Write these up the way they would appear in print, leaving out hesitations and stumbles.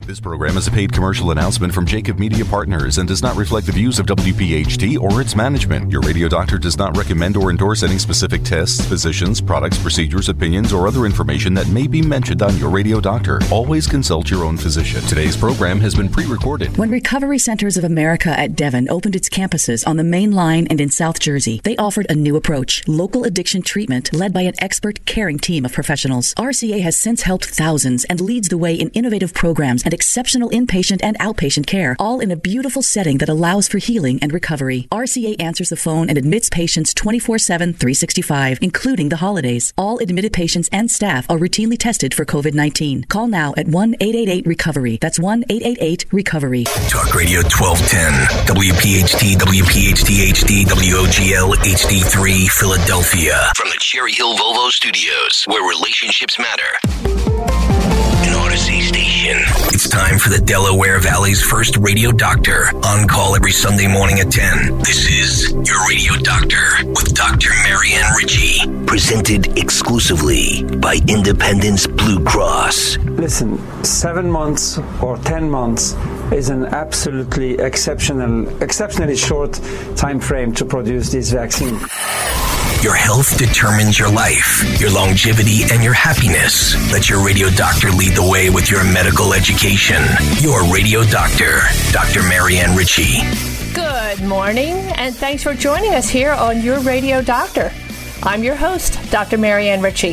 This program is a paid commercial announcement from Jacob Media Partners and does not reflect the views of WPHT or its management. Your radio doctor does not recommend or endorse any specific tests, physicians, products, procedures, opinions, or other information that may be mentioned on your radio doctor. Always consult your own physician. Today's program has been pre-recorded. When Recovery Centers of America at Devon opened its campuses on the Main Line and in South Jersey, they offered a new approach, local addiction treatment led by an expert, caring team of professionals. RCA has since helped thousands and leads the way in innovative programs and exceptional inpatient and outpatient care, all in a beautiful setting that allows for healing and recovery. RCA answers the phone and admits patients 24/7, 365, including the holidays. All admitted patients and staff are routinely tested for COVID-19. Call now at 1-888-RECOVERY. That's 1-888-RECOVERY. Talk Radio 1210, WPHT, WPHT HD, WOGL HD3, Philadelphia. From the Cherry Hill Volvo Studios, where relationships matter. An Odyssey station. It's time for the Delaware Valley's first radio doctor. On call every Sunday morning at 10. This is Your Radio Doctor with Dr. Marianne Ritchie. Presented exclusively by Independence Blue Cross. Listen, 7 months or 10 months is an absolutely exceptionally short time frame to produce this vaccine. Your health determines your life, your longevity, and your happiness. Let your radio doctor lead the way with your medical education. Your Radio Doctor, Dr. Marianne Ritchie. Good morning, and thanks for joining us here on Your Radio Doctor. I'm your host, Dr. Marianne Ritchie.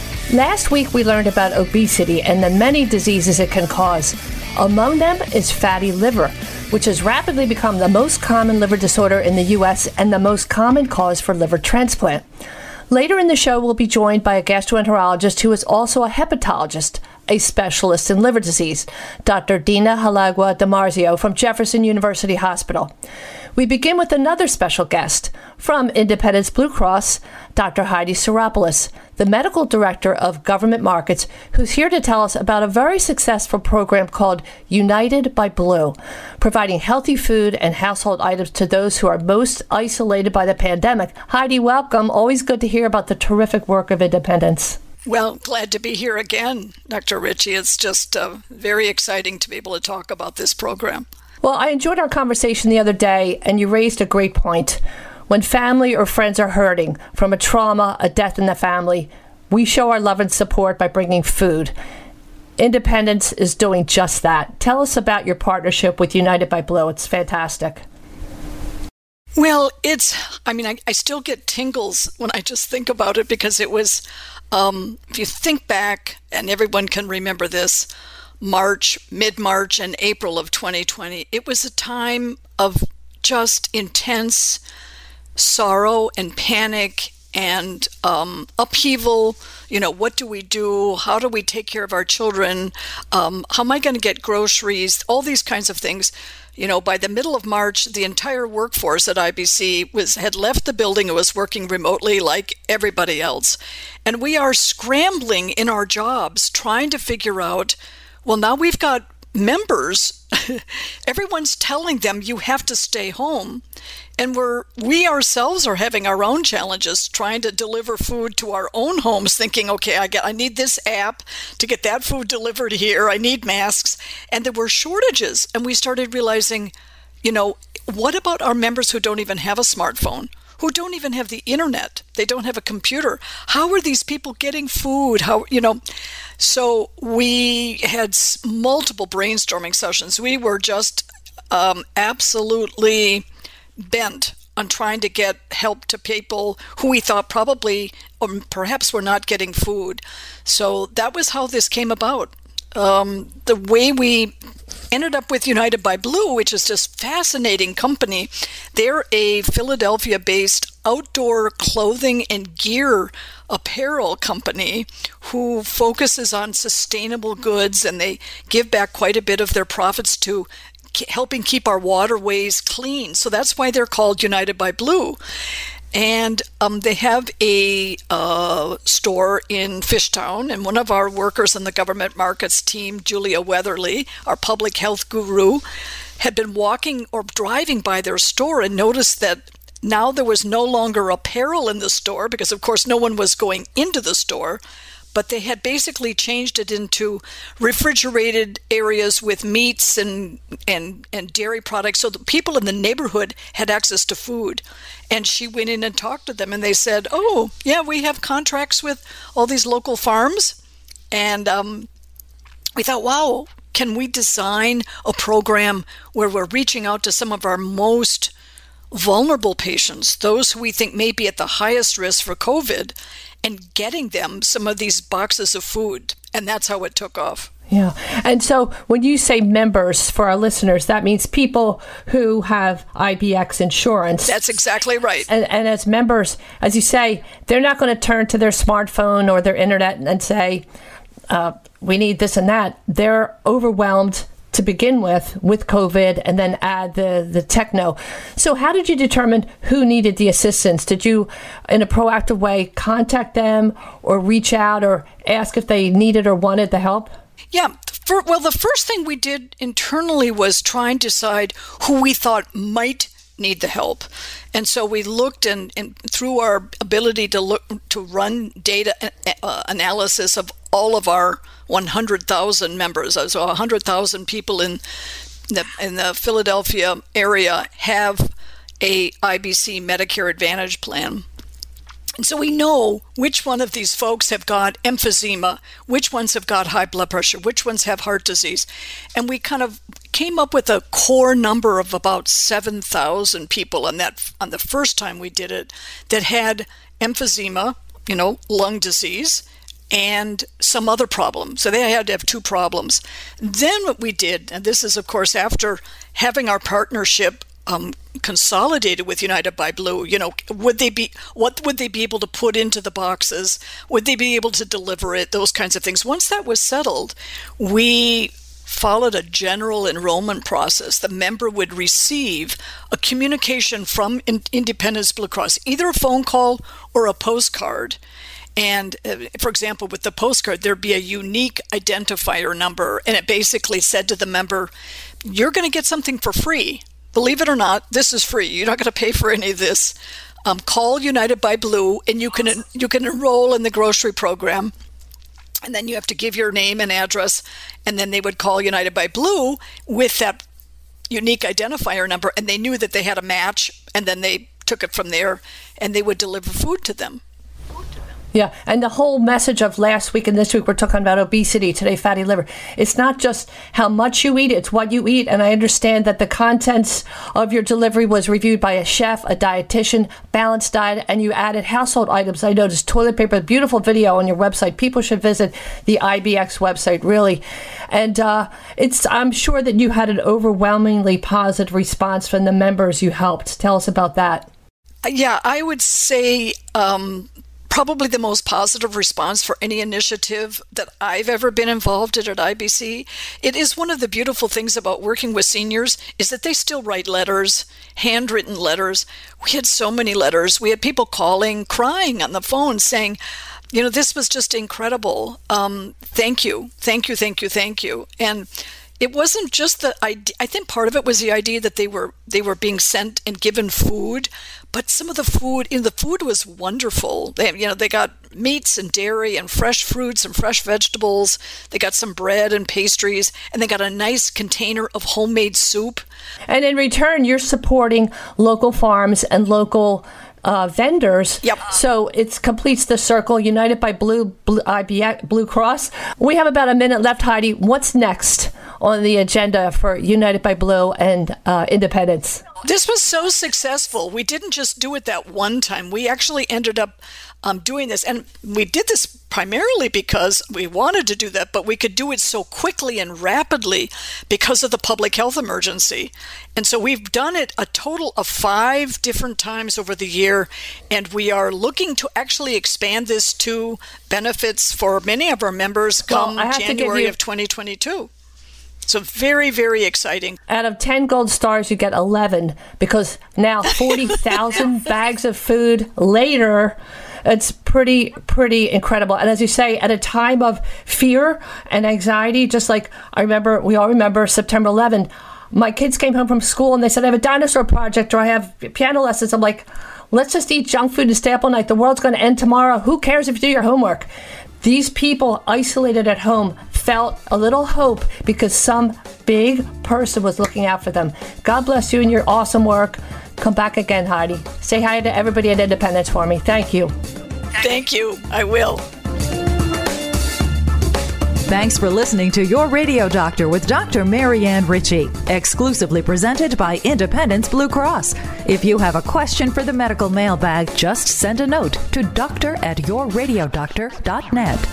Last week, we learned about obesity and the many diseases it can cause. Among them is fatty liver, which has rapidly become the most common liver disorder in the U.S. and the most common cause for liver transplant. Later in the show, we'll be joined by a gastroenterologist who is also a hepatologist, a specialist in liver disease, Dr. Dina Halagua DiMarzio from Jefferson University Hospital. We begin with another special guest from Independence Blue Cross, Dr. Heidi Psaropoulos, the medical director of government markets, who's here to tell us about a very successful program called United by Blue, providing healthy food and household items to those who are most isolated by the pandemic. Heidi, welcome. Always good to hear about the terrific work of Independence. Well, glad to be here again, Dr. Ritchie. It's just very exciting to be able to talk about this program. Well, I enjoyed our conversation the other day, and you raised a great point. When family or friends are hurting from a trauma, a death in the family, we show our love and support by bringing food. Independence is doing just that. Tell us about your partnership with United by Blue. It's fantastic. Well, I still get tingles when I just think about it, because it was, if you think back, and everyone can remember this, mid-March and April of 2020, it was a time of just intense sorrow and panic and upheaval. You know, what do we do? How do we take care of our children? How am I going to get groceries? All these kinds of things. You know, by the middle of March, the entire workforce at IBC had left the building and was working remotely like everybody else. And we are scrambling in our jobs, trying to figure out, well, now we've got members. Everyone's telling them you have to stay home. And we ourselves are having our own challenges trying to deliver food to our own homes, thinking, okay, I need this app to get that food delivered here. I need masks. And there were shortages. And we started realizing, you know, what about our members who don't even have a smartphone, who don't even have the internet? They don't have a computer. How are these people getting food? So we had multiple brainstorming sessions. We were just absolutely bent on trying to get help to people who we thought probably or perhaps were not getting food. So that was how this came about. The way we ended up with United by Blue, which is just fascinating company. They're a Philadelphia-based outdoor clothing and gear apparel company who focuses on sustainable goods, and they give back quite a bit of their profits to helping keep our waterways clean. So that's why they're called United by Blue. And they have a store in Fishtown, and one of our workers in the government markets team, Julia Weatherly, our public health guru, had been walking or driving by their store and noticed that now there was no longer apparel in the store because, of course, no one was going into the store, but they had basically changed it into refrigerated areas with meats and dairy products, so the people in the neighborhood had access to food. And she went in and talked to them, and they said, oh, yeah, we have contracts with all these local farms. And we thought, wow, can we design a program where we're reaching out to some of our most vulnerable patients, those who we think may be at the highest risk for COVID, and getting them some of these boxes of food. And that's how it took off. Yeah. And so when you say members for our listeners, that means people who have IBX insurance. That's exactly right. And as members, as you say, they're not going to turn to their smartphone or their internet and say, we need this and that. They're overwhelmed to begin with COVID, and then add the techno. So how did you determine who needed the assistance? Did you, in a proactive way, contact them or reach out or ask if they needed or wanted the help? Yeah. Well, the first thing we did internally was try and decide who we thought might need the help. And so we looked and through our ability to run data analysis of all of our 100,000 members. So 100,000 people in the Philadelphia area have a IBC Medicare Advantage plan. And so we know which one of these folks have got emphysema, which ones have got high blood pressure, which ones have heart disease. And we kind of came up with a core number of about 7,000 people on the first time we did it that had emphysema, lung disease, and some other problem. So they had to have two problems. Then what we did, and this is of course after having our partnership consolidated with United by Blue, what would they be able to put into the boxes? Would they be able to deliver it? Those kinds of things. Once that was settled, we followed a general enrollment process. The member would receive a communication from Independence Blue Cross, either a phone call or a postcard. And for example, with the postcard, there'd be a unique identifier number, and it basically said to the member, you're going to get something for free. Believe it or not, this is free. You're not going to pay for any of this. Call United by Blue, and you can enroll in the grocery program. And then you have to give your name and address, and then they would call United by Blue with that unique identifier number, and they knew that they had a match, and then they took it from there, and they would deliver food to them. Yeah, and the whole message of last week and this week, we're talking about obesity, today fatty liver. It's not just how much you eat, it's what you eat. And I understand that the contents of your delivery was reviewed by a chef, a dietitian, balanced diet, and you added household items. I noticed toilet paper, beautiful video on your website. People should visit the IBX website, really. And I'm sure that you had an overwhelmingly positive response from the members you helped. Tell us about that. Yeah, I would say probably the most positive response for any initiative that I've ever been involved in at IBC. It is one of the beautiful things about working with seniors is that they still write letters, handwritten letters. We had so many letters. We had people calling, crying on the phone saying, this was just incredible. Thank you. Thank you, thank you, thank you. And it wasn't just the idea. I think part of it was the idea that they were being sent and given food, but some of the food was wonderful. They got meats and dairy and fresh fruits and fresh vegetables. They got some bread and pastries, and they got a nice container of homemade soup. And in return, you're supporting local farms and local vendors. Yep. So it completes the circle. United by Blue Cross. We have about a minute left, Heidi. What's next on the agenda for United by Blue and Independence? This was so successful. We didn't just do it that one time. We actually ended up doing this. And we did this primarily because we wanted to do that, but we could do it so quickly and rapidly because of the public health emergency. And so we've done it a total of 5 different times over the year, and we are looking to actually expand this to benefits for many of our members come January of 2022. So very, very exciting. Out of 10 gold stars, you get 11 because now 40,000 bags of food later. It's pretty incredible. And as you say, at a time of fear and anxiety, just like we all remember September 11th, my kids came home from school and they said, I have a dinosaur project or I have piano lessons. I'm like, let's just eat junk food and stay up all night. The world's going to end tomorrow. Who cares if you do your homework? these people isolated at home felt a little hope because some big person was looking out for them. God bless you and your awesome work. Come back again, Heidi. Say hi to everybody at Independence for me. Thank you. Thank you. I will. Thanks for listening to Your Radio Doctor with Dr. Marianne Ritchie, exclusively presented by Independence Blue Cross. If you have a question for the medical mailbag, just send a note to doctor@yourradiodoctor.net.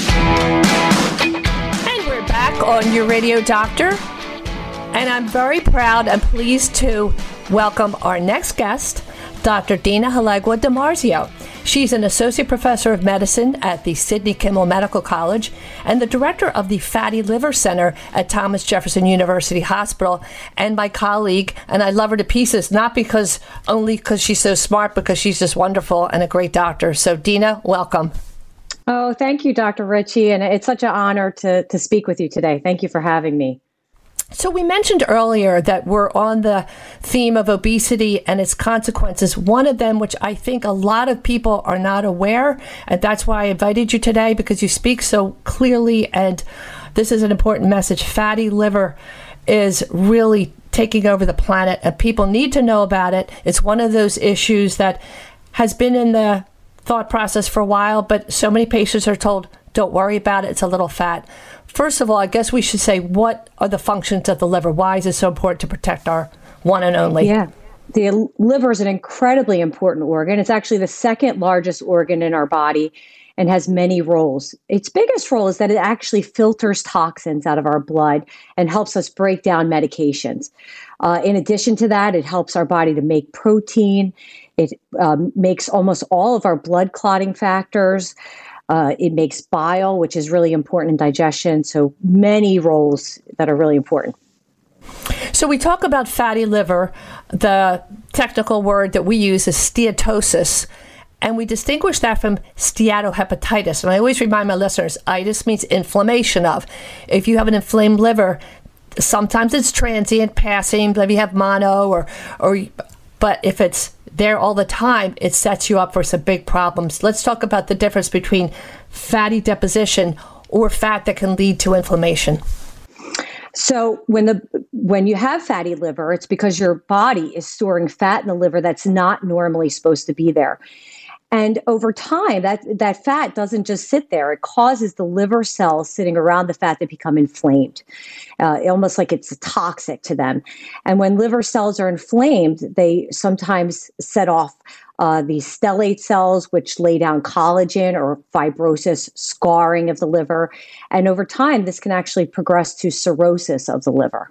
And we're back on Your Radio Doctor. And I'm very proud and pleased to welcome our next guest, Dr. Dina Halegua DiMarzio. She's an associate professor of medicine at the Sidney Kimmel Medical College and the director of the Fatty Liver Center at Thomas Jefferson University Hospital, and my colleague. And I love her to pieces, not only because she's so smart, because she's just wonderful and a great doctor. So Dina, welcome. Oh, thank you, Dr. Ritchie. And it's such an honor to speak with you today. Thank you for having me. So we mentioned earlier that we're on the theme of obesity and its consequences. One of them, which I think a lot of people are not aware, and that's why I invited you today, because you speak so clearly, and this is an important message. Fatty liver is really taking over the planet, and people need to know about it. It's one of those issues that has been in the thought process for a while, but so many patients are told, don't worry about it, it's a little fat. First of all, I guess we should say, what are the functions of the liver? Why is it so important to protect our one and only? Yeah, the liver is an incredibly important organ. It's actually the second largest organ in our body and has many roles. Its biggest role is that it actually filters toxins out of our blood and helps us break down medications. In addition to that, it helps our body to make protein. It makes almost all of our blood clotting factors. It makes bile, which is really important in digestion. So many roles that are really important. So we talk about fatty liver. The technical word that we use is steatosis, and we distinguish that from steatohepatitis. And I always remind my listeners, itis means inflammation of. If you have an inflamed liver, sometimes it's transient, passing, maybe you have mono, but if it's there all the time, it sets you up for some big problems. Let's talk about the difference between fatty deposition or fat that can lead to inflammation. So when you have fatty liver, it's because your body is storing fat in the liver that's not normally supposed to be there. And over time, that fat doesn't just sit there. It causes the liver cells sitting around the fat to become inflamed, almost like it's toxic to them. And when liver cells are inflamed, they sometimes set off these stellate cells, which lay down collagen or fibrosis, scarring of the liver. And over time, this can actually progress to cirrhosis of the liver.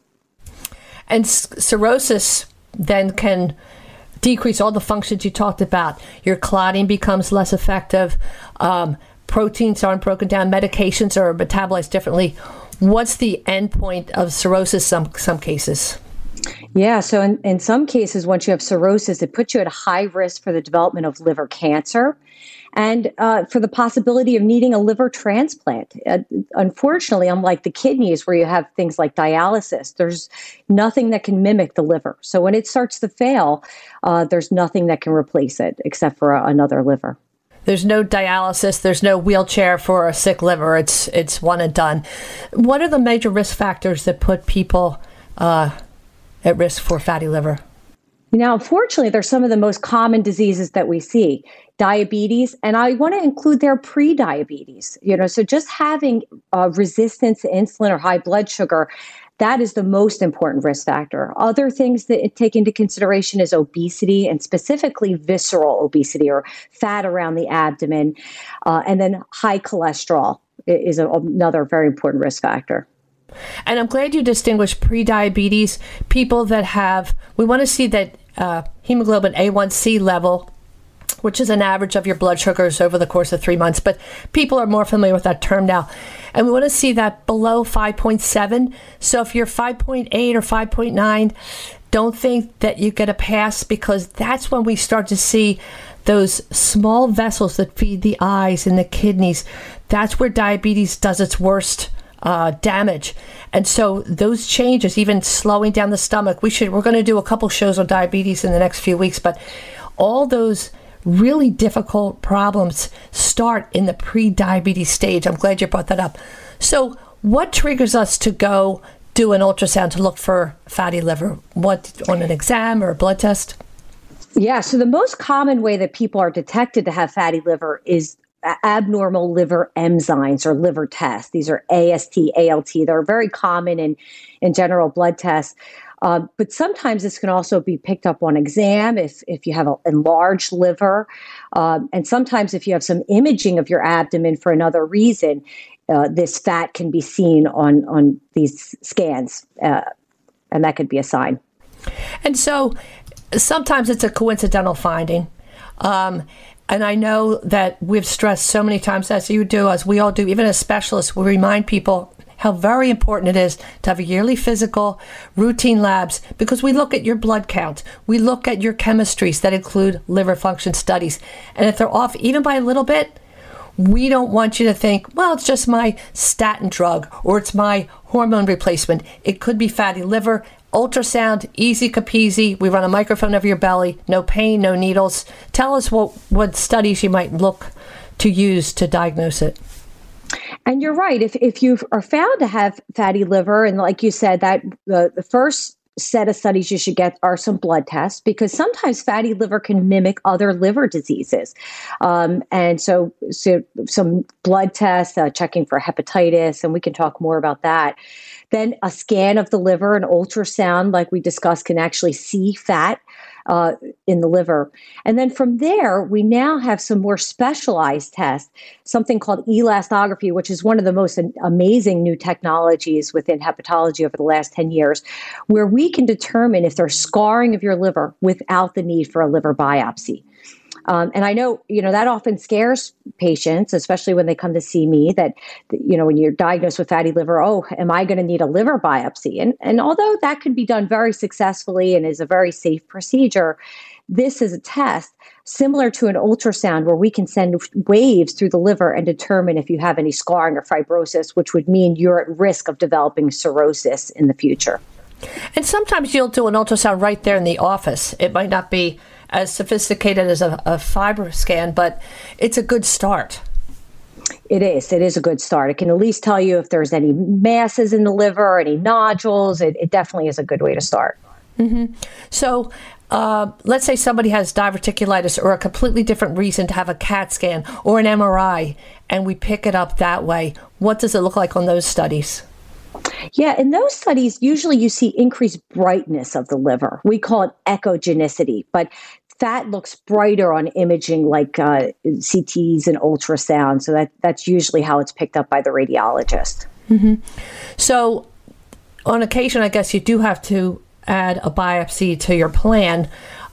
And cirrhosis then can decrease all the functions you talked about. Your clotting becomes less effective. Proteins aren't broken down. Medications are metabolized differently. What's the end point of cirrhosis in some cases? Yeah, so in some cases, once you have cirrhosis, it puts you at a high risk for the development of liver cancer and for the possibility of needing a liver transplant. Unfortunately, unlike the kidneys where you have things like dialysis, there's nothing that can mimic the liver. So when it starts to fail, there's nothing that can replace it except for another liver. There's no dialysis. There's no wheelchair for a sick liver. It's one and done. What are the major risk factors that put people at risk for fatty liver? Now, unfortunately, they're some of the most common diseases that we see. Diabetes, and I want to include their pre-diabetes. So just having resistance to insulin or high blood sugar, that is the most important risk factor. Other things that take into consideration is obesity, and specifically visceral obesity or fat around the abdomen. And then high cholesterol is another very important risk factor. And I'm glad you distinguish pre-diabetes, people that we want to see that hemoglobin A1C level, which is an average of your blood sugars over the course of 3 months. But people are more familiar with that term now. And we want to see that below 5.7. So if you're 5.8 or 5.9, don't think that you get a pass, because that's when we start to see those small vessels that feed the eyes and the kidneys. That's where diabetes does its worst damage. And so those changes, even slowing down the stomach, we're going to do a couple shows on diabetes in the next few weeks, but all those really difficult problems start in the pre-diabetes stage. I'm glad you brought that up. So what triggers us to go do an ultrasound to look for fatty liver? What, on an exam or a blood test? Yeah, so the most common way that people are detected to have fatty liver is abnormal liver enzymes or liver tests. These are AST, ALT. They're very common in general blood tests. But sometimes this can also be picked up on exam if you have an enlarged liver. And sometimes if you have some imaging of your abdomen for another reason, this fat can be seen on these scans. And that could be a sign. And so sometimes it's a coincidental finding. And I know that we've stressed so many times, as you do, as we all do, even as specialists, we remind people how very important it is to have a yearly physical, routine labs, because we look at your blood count. We look at your chemistries that include liver function studies. And if they're off even by a little bit, we don't want you to think, well, it's just my statin drug or it's my hormone replacement. It could be fatty liver. Ultrasound, easy peasy. We run a microphone over your belly. No pain, no needles. Tell us what studies you might look to use to diagnose it. And you're right. If you are found to have fatty liver, and like you said, that the first set of studies you should get are some blood tests, because sometimes fatty liver can mimic other liver diseases. And so some blood tests, checking for hepatitis, and we can talk more about that. Then a scan of the liver, an ultrasound, like we discussed, can actually see fat in the liver. And then from there, we now have some more specialized tests, something called elastography, which is one of the most amazing new technologies within hepatology over the last 10 years, where we can determine if there's scarring of your liver without the need for a liver biopsy. And I know, that often scares patients, especially when they come to see me, that, when you're diagnosed with fatty liver, am I going to need a liver biopsy? And although that can be done very successfully and is a very safe procedure, this is a test similar to an ultrasound where we can send waves through the liver and determine if you have any scarring or fibrosis, which would mean you're at risk of developing cirrhosis in the future. And sometimes you'll do an ultrasound right there in the office. It might not be as sophisticated as a fiber scan, but it's a good start. It is a good start. It can at least tell you if there's any masses in the liver or any nodules. It definitely is a good way to start. Mm-hmm. So let's say somebody has diverticulitis or a completely different reason to have a CAT scan or an MRI, and we pick it up that way. What does it look like on those studies? Yeah, in those studies, usually you see increased brightness of the liver. We call it echogenicity, but fat looks brighter on imaging like CTs and ultrasound. So that's usually how it's picked up by the radiologist. Mm-hmm. So on occasion, I guess you do have to add a biopsy to your plan,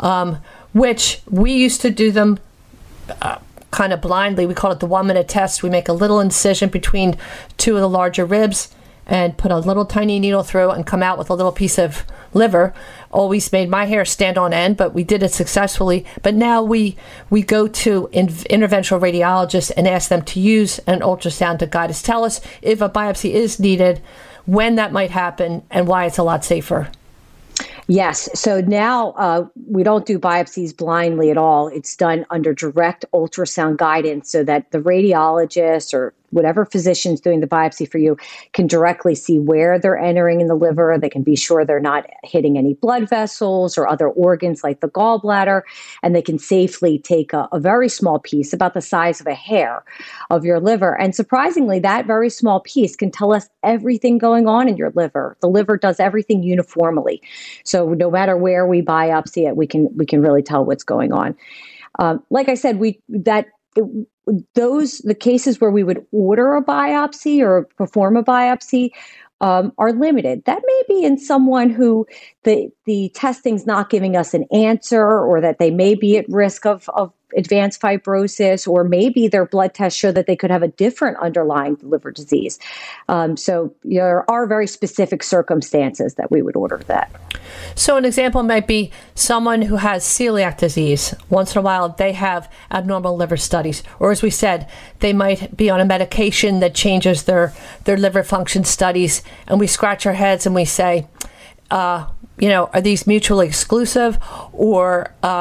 which we used to do them kind of blindly. We call it the 1-minute test. We make a little incision between two of the larger ribs and put a little tiny needle through and come out with a little piece of liver. Always made my hair stand on end, but we did it successfully. But now we go to interventional radiologists and ask them to use an ultrasound to guide us. Tell us if a biopsy is needed, when that might happen, and why it's a lot safer. Yes. So now we don't do biopsies blindly at all. It's done under direct ultrasound guidance so that the radiologist or whatever physician's doing the biopsy for you can directly see where they're entering in the liver. They can be sure they're not hitting any blood vessels or other organs like the gallbladder, and they can safely take a very small piece, about the size of a hair, of your liver. And surprisingly, that very small piece can tell us everything going on in your liver. The liver does everything uniformly. So no matter where we biopsy it, we can really tell what's going on. Like I said, the cases where we would order a biopsy or perform a biopsy are limited. That may be in someone who the testing's not giving us an answer, or that they may be at risk of advanced fibrosis, or maybe their blood tests show that they could have a different underlying liver disease. So there are very specific circumstances that we would order that. So an example might be someone who has celiac disease. Once in a while, they have abnormal liver studies. Or as we said, they might be on a medication that changes their liver function studies. And we scratch our heads and we say, are these mutually exclusive? Or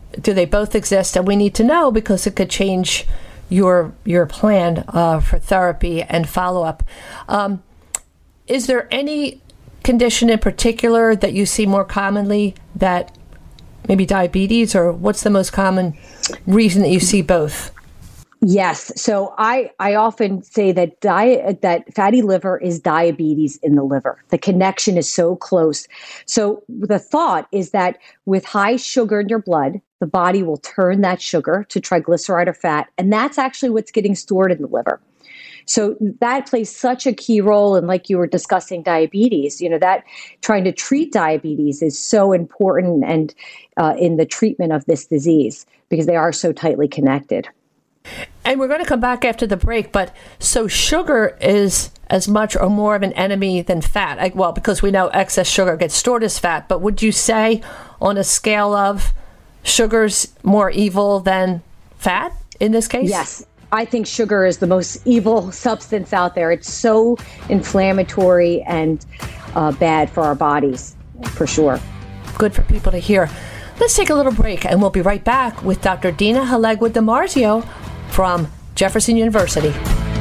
do they both exist? And we need to know because it could change your plan for therapy and follow-up. Is there any condition in particular that you see more commonly, that maybe diabetes, or what's the most common reason that you see both? Yes. So I often say that that fatty liver is diabetes in the liver. The connection is so close. So the thought is that with high sugar in your blood, the body will turn that sugar to triglyceride or fat, and that's actually what's getting stored in the liver. So that plays such a key role. And like you were discussing diabetes, that trying to treat diabetes is so important and in the treatment of this disease because they are so tightly connected. And we're going to come back after the break, but so sugar is as much or more of an enemy than fat. Well, because we know excess sugar gets stored as fat, but would you say on a scale of sugar's more evil than fat in this case? Yes. I think sugar is the most evil substance out there. It's so inflammatory and bad for our bodies, for sure. Good for people to hear. Let's take a little break, and we'll be right back with Dr. Dina Halegua DiMarzio from Jefferson University.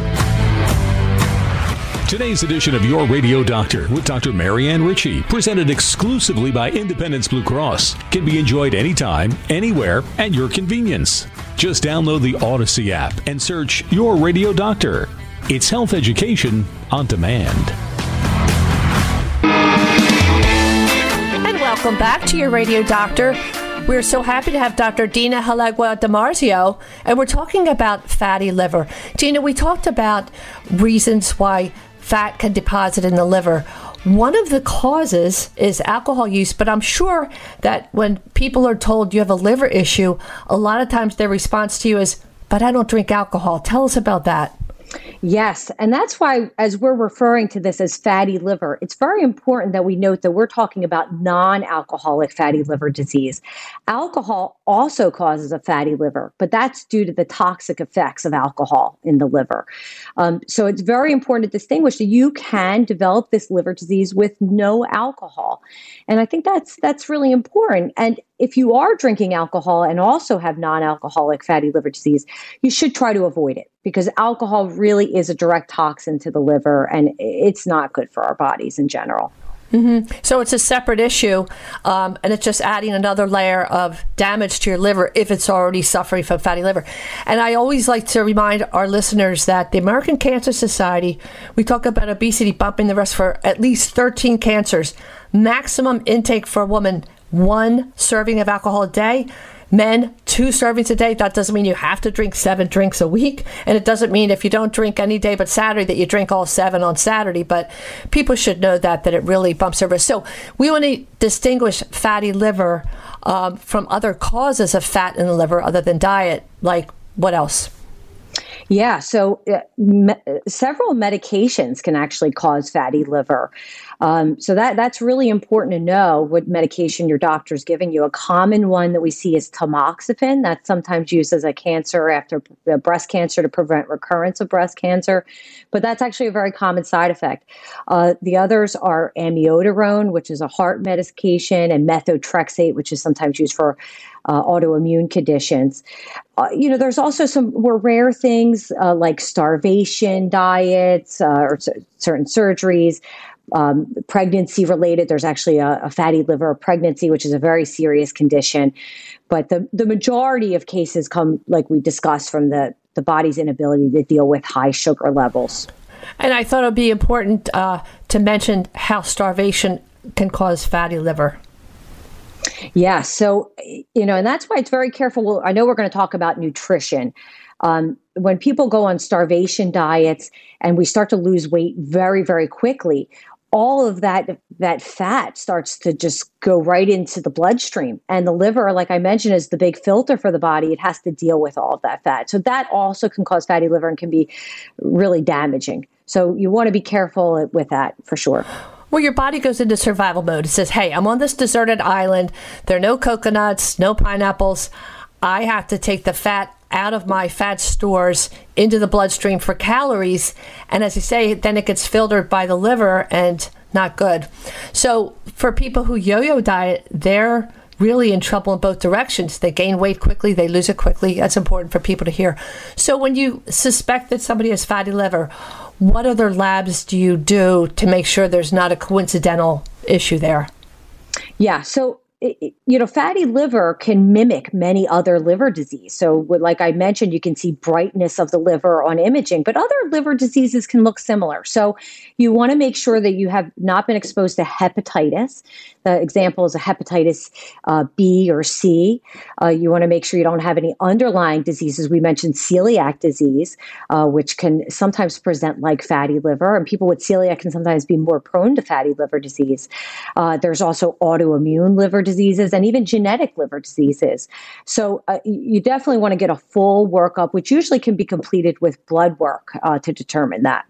Today's edition of Your Radio Doctor with Dr. Marianne Ritchie, presented exclusively by Independence Blue Cross, can be enjoyed anytime, anywhere, at your convenience. Just download the Odyssey app and search Your Radio Doctor. It's health education on demand. And welcome back to Your Radio Doctor. We're so happy to have Dr. Dina Halegua DiMarzio, and we're talking about fatty liver. Dina, we talked about reasons why fat can deposit in the liver. One of the causes is alcohol use, but I'm sure that when people are told you have a liver issue, a lot of times their response to you is, but I don't drink alcohol. Tell us about that. Yes. And that's why, as we're referring to this as fatty liver, it's very important that we note that we're talking about non-alcoholic fatty liver disease. Alcohol also causes a fatty liver, but that's due to the toxic effects of alcohol in the liver. So it's very important to distinguish that you can develop this liver disease with no alcohol. And I think that's really important. And if you are drinking alcohol and also have non-alcoholic fatty liver disease, you should try to avoid it because alcohol really is a direct toxin to the liver and it's not good for our bodies in general. Mm-hmm. So it's a separate issue, and it's just adding another layer of damage to your liver if it's already suffering from fatty liver. And I always like to remind our listeners that the American Cancer Society, we talk about obesity bumping the rest for at least 13 cancers. Maximum intake for a woman, 1 serving of alcohol a day. Men, 2 servings a day. That doesn't mean you have to drink 7 drinks a week. And it doesn't mean if you don't drink any day but Saturday that you drink all 7 on Saturday. But people should know that it really bumps their risk. So we want to distinguish fatty liver from other causes of fat in the liver other than diet. Like what else? Yeah, so several medications can actually cause fatty liver. So that's really important to know what medication your doctor's giving you. A common one that we see is tamoxifen. That's sometimes used as a cancer after breast cancer to prevent recurrence of breast cancer. But that's actually a very common side effect. The others are amiodarone, which is a heart medication, and methotrexate, which is sometimes used for autoimmune conditions. There's also some more rare things like starvation diets or certain surgeries, pregnancy related. There's actually a fatty liver pregnancy, which is a very serious condition. But the majority of cases come, like we discussed, from the body's inability to deal with high sugar levels. And I thought it would be important to mention how starvation can cause fatty liver. Yeah. So, and that's why it's very careful. Well, I know we're going to talk about nutrition. When people go on starvation diets and we start to lose weight very, very quickly, all of that fat starts to just go right into the bloodstream. And the liver, like I mentioned, is the big filter for the body. It has to deal with all of that fat. So that also can cause fatty liver and can be really damaging. So you want to be careful with that for sure. Well, your body goes into survival mode. It says, hey, I'm on this deserted island. There are no coconuts, no pineapples. I have to take the fat out of my fat stores into the bloodstream for calories. And as you say, then it gets filtered by the liver and not good. So for people who yo-yo diet, they're really in trouble in both directions. They gain weight quickly, they lose it quickly. That's important for people to hear. So when you suspect that somebody has fatty liver, what other labs do you do to make sure there's not a coincidental issue there? Yeah, so fatty liver can mimic many other liver disease. So like I mentioned, you can see brightness of the liver on imaging, but other liver diseases can look similar. So you want to make sure that you have not been exposed to hepatitis. The example is a hepatitis B or C. You want to make sure you don't have any underlying diseases. We mentioned celiac disease, which can sometimes present like fatty liver, and people with celiac can sometimes be more prone to fatty liver disease. There's also autoimmune liver diseases and even genetic liver diseases. So you definitely want to get a full workup, which usually can be completed with blood work to determine that.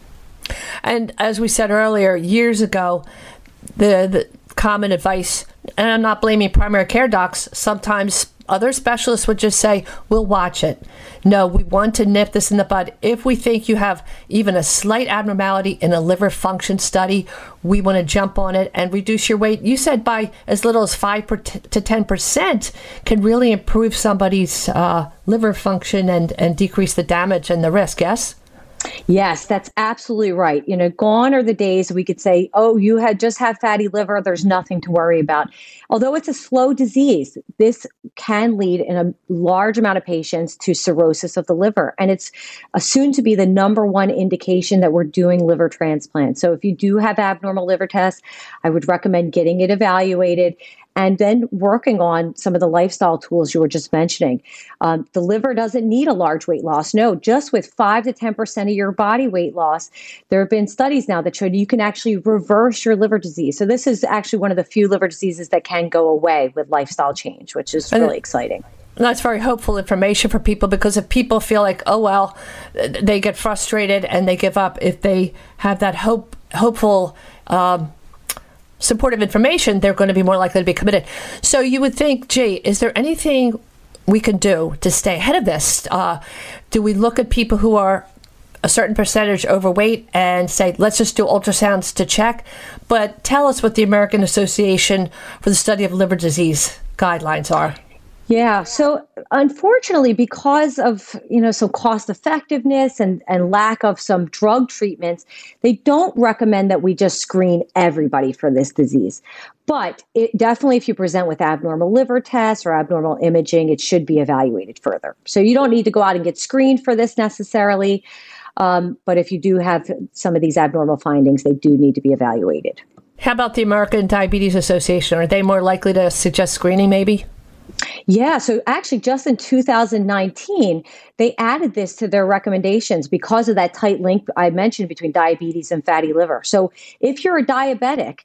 And as we said earlier, years ago, the common advice, and I'm not blaming primary care docs, sometimes other specialists would just say, we'll watch it. No, we want to nip this in the bud. If we think you have even a slight abnormality in a liver function study, we want to jump on it and reduce your weight. You said by as little as 5 to 10% can really improve somebody's liver function and decrease the damage and the risk, yes? Yes, that's absolutely right. Gone are the days we could say, oh, you just have fatty liver, there's nothing to worry about. Although it's a slow disease, this can lead in a large amount of patients to cirrhosis of the liver. And it's soon to be the number one indication that we're doing liver transplant. So if you do have abnormal liver tests, I would recommend getting it evaluated and then working on some of the lifestyle tools you were just mentioning. The liver doesn't need a large weight loss. No, just with 5 to 10% of your body weight loss, there have been studies now that show you can actually reverse your liver disease. So this is actually one of the few liver diseases that can go away with lifestyle change, which is really exciting. That's very hopeful information for people, because if people feel like, oh, well, they get frustrated and they give up, if they have that hopeful supportive information, they're going to be more likely to be committed. So you would think, gee, is there anything we can do to stay ahead of this? Do we look at people who are a certain percentage overweight and say, let's just do ultrasounds to check? But tell us what the American Association for the Study of Liver Disease guidelines are. Yeah. So unfortunately, because of, some cost effectiveness and lack of some drug treatments, they don't recommend that we just screen everybody for this disease. But it definitely, if you present with abnormal liver tests or abnormal imaging, it should be evaluated further. So you don't need to go out and get screened for this necessarily. But if you do have some of these abnormal findings, they do need to be evaluated. How about the American Diabetes Association? Are they more likely to suggest screening maybe? Yeah, so actually just in 2019, they added this to their recommendations because of that tight link I mentioned between diabetes and fatty liver. So if you're a diabetic,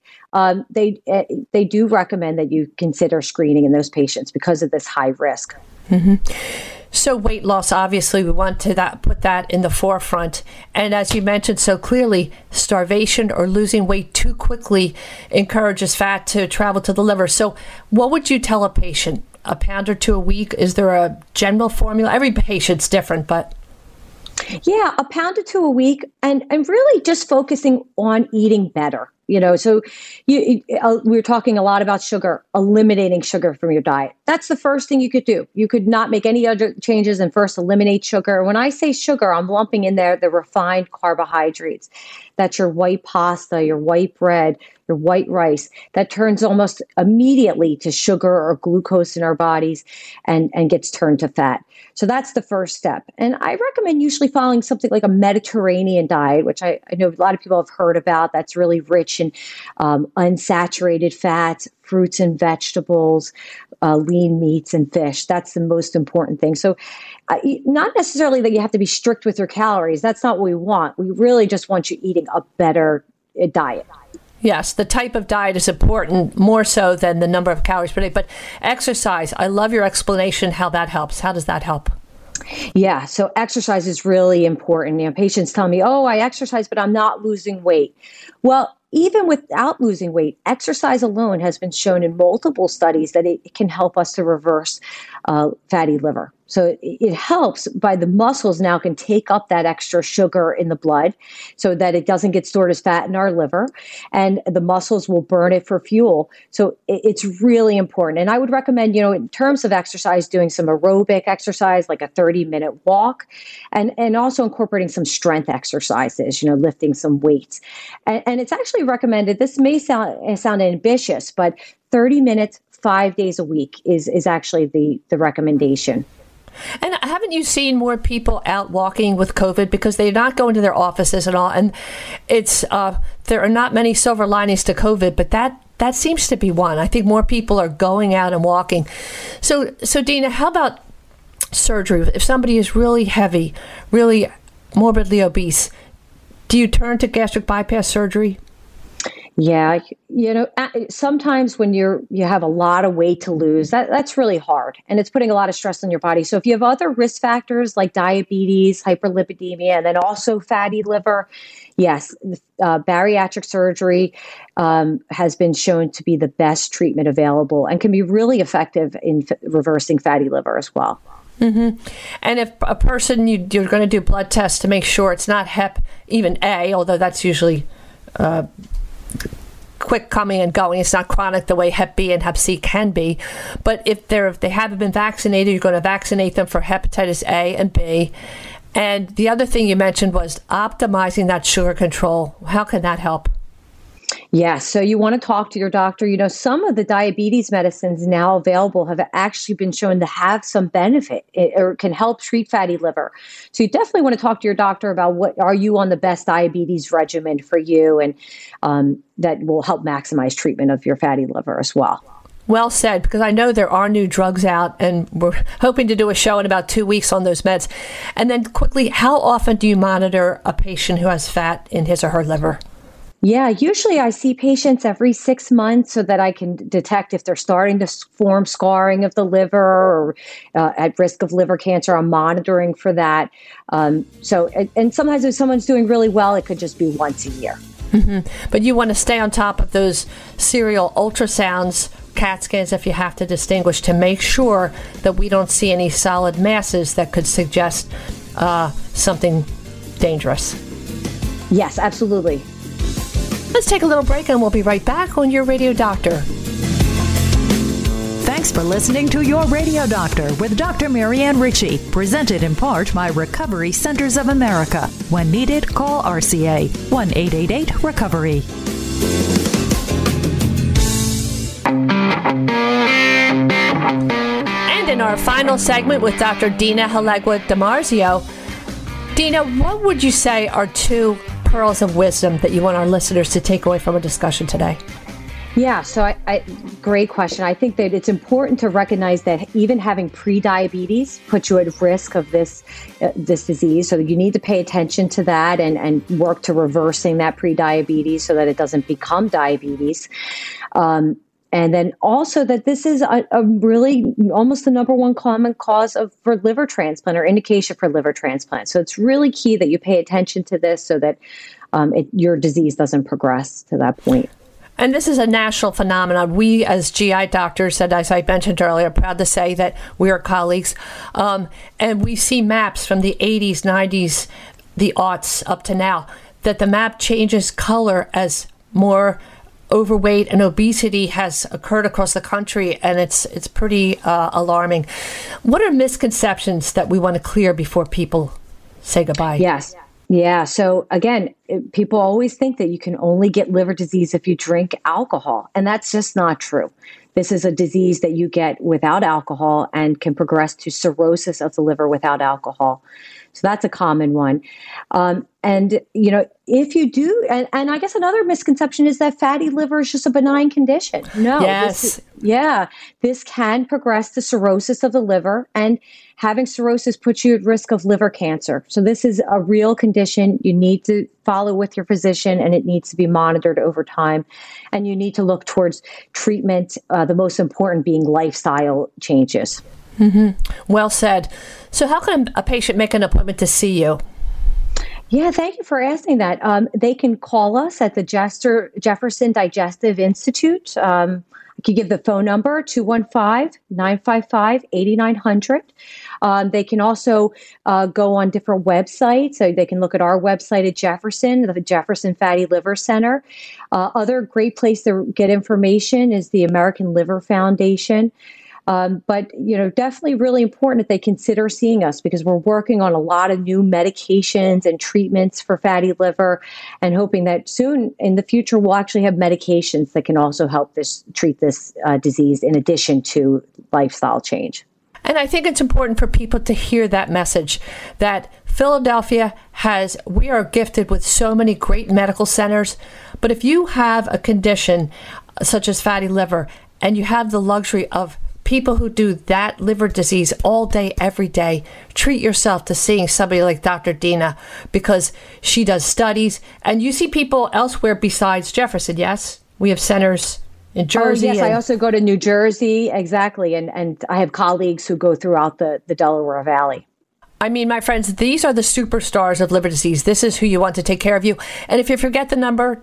they do recommend that you consider screening in those patients because of this high risk. Mm-hmm. So weight loss, obviously, we want to put that in the forefront. And as you mentioned so clearly, starvation or losing weight too quickly encourages fat to travel to the liver. So what would you tell a patient? A pound or two a week? Is there a general formula? Every patient's different, but... Yeah, a pound or two a week, and really just focusing on eating better. So we were talking a lot about sugar, eliminating sugar from your diet. That's the first thing you could do. You could not make any other changes and first eliminate sugar. When I say sugar, I'm lumping in there the refined carbohydrates. That's your white pasta, your white bread, your white rice. That turns almost immediately to sugar or glucose in our bodies and gets turned to fat. So that's the first step. And I recommend usually following something like a Mediterranean diet, which I know a lot of people have heard about. That's really rich in unsaturated fats, fruits and vegetables, lean meats and fish. That's the most important thing. So not necessarily that you have to be strict with your calories. That's not what we want. We really just want you eating a better diet. Yes, the type of diet is important, more so than the number of calories per day. But exercise, I love your explanation how that helps. How does that help? Yeah, so exercise is really important. Patients tell me, oh, I exercise, but I'm not losing weight. Well, even without losing weight, exercise alone has been shown in multiple studies that it can help us to reverse fatty liver. So it helps by the muscles now can take up that extra sugar in the blood so that it doesn't get stored as fat in our liver, and the muscles will burn it for fuel. So it's really important. And I would recommend, in terms of exercise, doing some aerobic exercise, like a 30-minute walk, and also incorporating some strength exercises, lifting some weights. And it's actually recommended, this may sound ambitious, but 30 minutes, 5 days a week is actually the recommendation. And haven't you seen more people out walking with COVID because they're not going to their offices and all? And it's there are not many silver linings to COVID, but that seems to be one. I think more people are going out and walking. So Dina, how about surgery? If somebody is really heavy, really morbidly obese, do you turn to gastric bypass surgery? Yeah, sometimes when you have a lot of weight to lose, that's really hard, and it's putting a lot of stress on your body. So if you have other risk factors like diabetes, hyperlipidemia, and then also fatty liver, yes, bariatric surgery has been shown to be the best treatment available and can be really effective in reversing fatty liver as well. Mm-hmm. And if a person, you're going to do blood tests to make sure it's not Hep even A, although that's usually quick coming and going. It's not chronic the way Hep B and Hep C can be. But if they haven't been vaccinated, you're going to vaccinate them for hepatitis A and B. And the other thing you mentioned was optimizing that sugar control. How can that help? Yeah, so you want to talk to your doctor. Some of the diabetes medicines now available have actually been shown to have some benefit or can help treat fatty liver. So you definitely want to talk to your doctor about what are you on the best diabetes regimen for you, and that will help maximize treatment of your fatty liver as well. Well said, because I know there are new drugs out, and we're hoping to do a show in about 2 weeks on those meds. And then quickly, how often do you monitor a patient who has fat in his or her liver? Yeah, usually I see patients every 6 months so that I can detect if they're starting to form scarring of the liver or at risk of liver cancer. I'm monitoring for that. And sometimes if someone's doing really well, it could just be once a year. Mm-hmm. But you want to stay on top of those serial ultrasounds, CAT scans, if you have to distinguish, to make sure that we don't see any solid masses that could suggest something dangerous. Yes, absolutely. Let's take a little break and we'll be right back on Your Radio Doctor. Thanks for listening to Your Radio Doctor with Dr. Marianne Ritchie, presented in part by Recovery Centers of America. When needed, call RCA 1-888-RECOVERY. And in our final segment with Dr. Dina Halegua DiMarzio, Dina, what would you say are two pearls of wisdom that you want our listeners to take away from our discussion today? Yeah, so I great question. I think that it's important to recognize that even having pre-diabetes puts you at risk of this disease. So you need to pay attention to that and work to reversing that pre-diabetes so that it doesn't become diabetes. And then also that this is a really almost the number one common cause for liver transplant or indication for liver transplant. So it's really key that you pay attention to this so that your disease doesn't progress to that point. And this is a national phenomenon. We, as GI doctors, and as I mentioned earlier, are proud to say that we are colleagues. And we see maps from the 80s, 90s, the aughts up to now, that the map changes color as more overweight and obesity has occurred across the country, and it's pretty alarming. What are misconceptions that we want to clear before people say goodbye? Yes. Yeah. So again, people always think that you can only get liver disease if you drink alcohol, and that's just not true. This is a disease that you get without alcohol and can progress to cirrhosis of the liver without alcohol. So that's a common one. And, if you do, and I guess another misconception is that fatty liver is just a benign condition. No. Yes. This can progress to cirrhosis of the liver, and having cirrhosis puts you at risk of liver cancer. So this is a real condition. You need to follow with your physician, and it needs to be monitored over time. And you need to look towards treatment, the most important being lifestyle changes. Mm-hmm. Well said. So how can a patient make an appointment to see you? Yeah, thank you for asking that. They can call us at the Jefferson Digestive Institute. I can give the phone number, 215-955-8900. They can also go on different websites. So they can look at our website at Jefferson, the Jefferson Fatty Liver Center. Other great place to get information is the American Liver Foundation. But, definitely really important that they consider seeing us because we're working on a lot of new medications and treatments for fatty liver and hoping that soon in the future we'll actually have medications that can also help treat this disease in addition to lifestyle change. And I think it's important for people to hear that message that Philadelphia we are gifted with so many great medical centers. But if you have a condition such as fatty liver and you have the luxury of people who do that liver disease all day, every day, treat yourself to seeing somebody like Dr. Dina because she does studies. And you see people elsewhere besides Jefferson, yes? We have centers in Jersey. Oh, yes, I also go to New Jersey, exactly. And I have colleagues who go throughout the Delaware Valley. I mean, my friends, these are the superstars of liver disease. This is who you want to take care of you. And if you forget the number,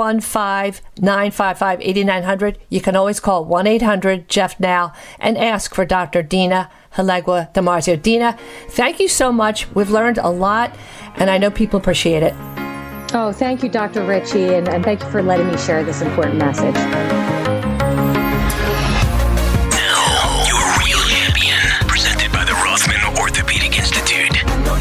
215-955-8900, you can always call 1-800-JEFF-NOW and ask for Dr. Dina Halegua DiMarzio. Dina, thank you so much. We've learned a lot, and I know people appreciate it. Oh, thank you, Dr. Ritchie, and thank you for letting me share this important message. Orthopedic Institute.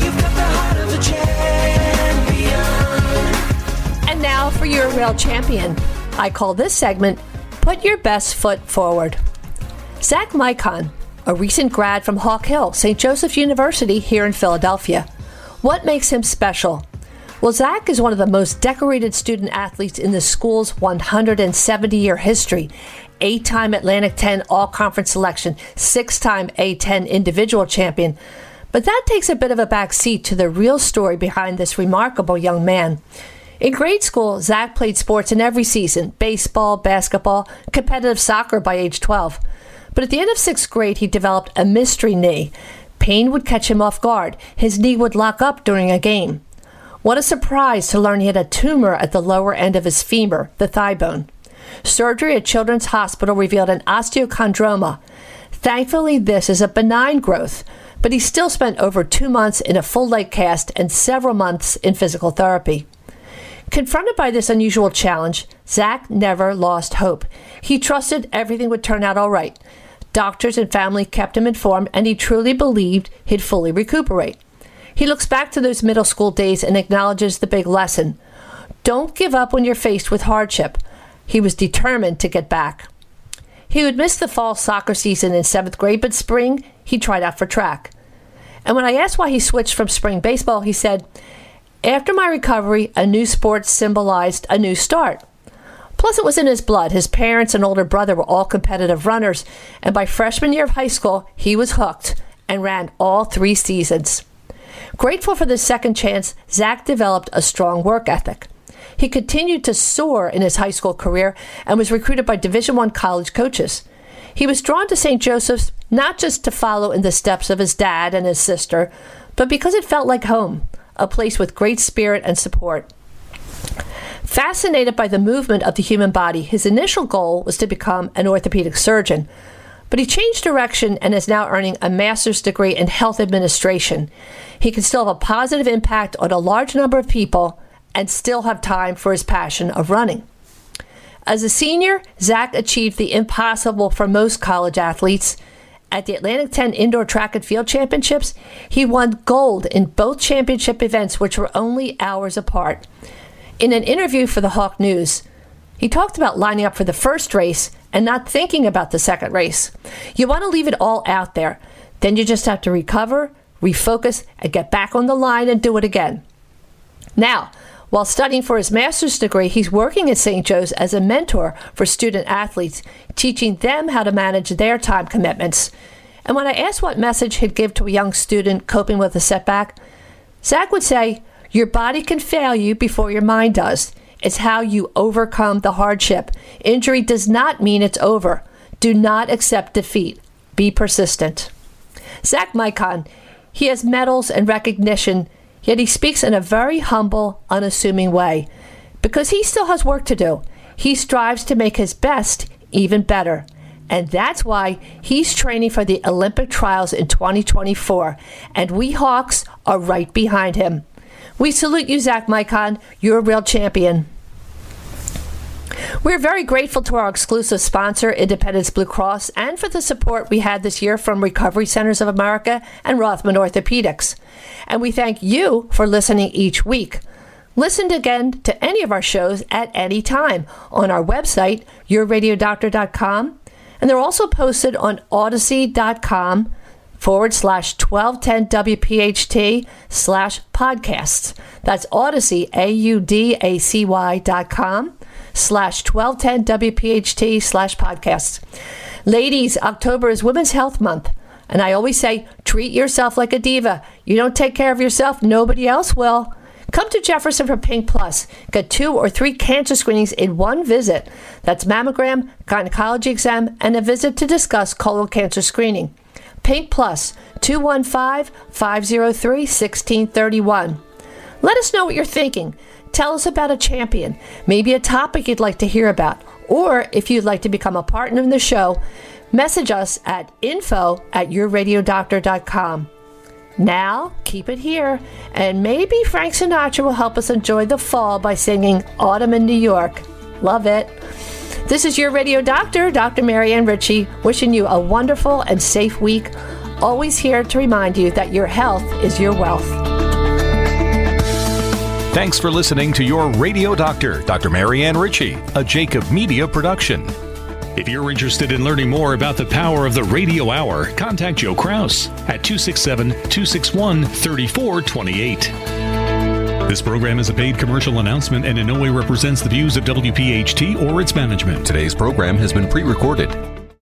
And now for your real champion. I call this segment, Put Your Best Foot Forward. Zach Micon, a recent grad from Hawk Hill, St. Joseph University here in Philadelphia. What makes him special? Well, Zach is one of the most decorated student athletes in the school's 170-year history. 8-time Atlantic 10 All-Conference selection, 6-time A10 individual champion. But that takes a bit of a back seat to the real story behind this remarkable young man. In grade school, Zach played sports in every season, baseball, basketball, competitive soccer by age 12. But at the end of 6th grade, he developed a mystery knee. Pain would catch him off guard. His knee would lock up during a game. What a surprise to learn he had a tumor at the lower end of his femur, the thigh bone. Surgery at Children's Hospital revealed an osteochondroma. Thankfully, this is a benign growth, but he still spent over 2 months in a full leg cast and several months in physical therapy. Confronted by this unusual challenge, Zach never lost hope. He trusted everything would turn out all right. Doctors and family kept him informed, and he truly believed he'd fully recuperate. He looks back to those middle school days and acknowledges the big lesson. Don't give up when you're faced with hardship. He was determined to get back. He would miss the fall soccer season in 7th grade, but spring, he tried out for track. And when I asked why he switched from spring baseball, he said, "After my recovery, a new sport symbolized a new start." Plus, it was in his blood. His parents and older brother were all competitive runners, and by freshman year of high school, he was hooked and ran all 3 seasons. Grateful for this second chance, Zach developed a strong work ethic. He continued to soar in his high school career and was recruited by Division I college coaches. He was drawn to St. Joseph's not just to follow in the steps of his dad and his sister, but because it felt like home, a place with great spirit and support. Fascinated by the movement of the human body, his initial goal was to become an orthopedic surgeon. But he changed direction and is now earning a master's degree in health administration. He can still have a positive impact on a large number of people and still have time for his passion of running. As a senior, Zach achieved the impossible for most college athletes. At the Atlantic 10 Indoor Track and Field Championships, he won gold in both championship events, which were only hours apart. In an interview for the Hawk News, he talked about lining up for the first race and not thinking about the second race. You want to leave it all out there. Then you just have to recover, refocus, and get back on the line and do it again. Now, while studying for his master's degree, he's working at St. Joe's as a mentor for student athletes, teaching them how to manage their time commitments. And when I asked what message he'd give to a young student coping with a setback, Zach would say, "Your body can fail you before your mind does. It's how you overcome the hardship. Injury does not mean it's over. Do not accept defeat. Be persistent." Zach Micon, he has medals and recognition, yet he speaks in a very humble, unassuming way. Because he still has work to do, he strives to make his best even better. And that's why he's training for the Olympic trials in 2024. And we Hawks are right behind him. We salute you, Zach Micon. You're a real champion. We're very grateful to our exclusive sponsor, Independence Blue Cross, and for the support we had this year from Recovery Centers of America and Rothman Orthopedics. And we thank you for listening each week. Listen again to any of our shows at any time on our website, yourradiodoctor.com. And they're also posted on Odyssey.com/1210WPHT/podcasts. That's Odyssey, AUDACY.com/1210WPHT/podcasts. Ladies, October is Women's Health Month. And I always say, treat yourself like a diva. You don't take care of yourself, nobody else will. Come to Jefferson for Pink Plus. Get 2 or 3 cancer screenings in one visit. That's mammogram, gynecology exam, and a visit to discuss colon cancer screening. Pink Plus, 215-503-1631. Let us know what you're thinking. Tell us about a champion, maybe a topic you'd like to hear about, or if you'd like to become a partner in the show, message us at info@yourradiodoctor.com. Now, keep it here, and maybe Frank Sinatra will help us enjoy the fall by singing Autumn in New York. Love it. This is your radio doctor, Dr. Marianne Ritchie, wishing you a wonderful and safe week. Always here to remind you that your health is your wealth. Thanks for listening to Your Radio Doctor, Dr. Marianne Ritchie, a Jacob Media production. If you're interested in learning more about the power of the radio hour, contact Joe Kraus at 267-261-3428. This program is a paid commercial announcement and in no way represents the views of WPHT or its management. Today's program has been pre-recorded.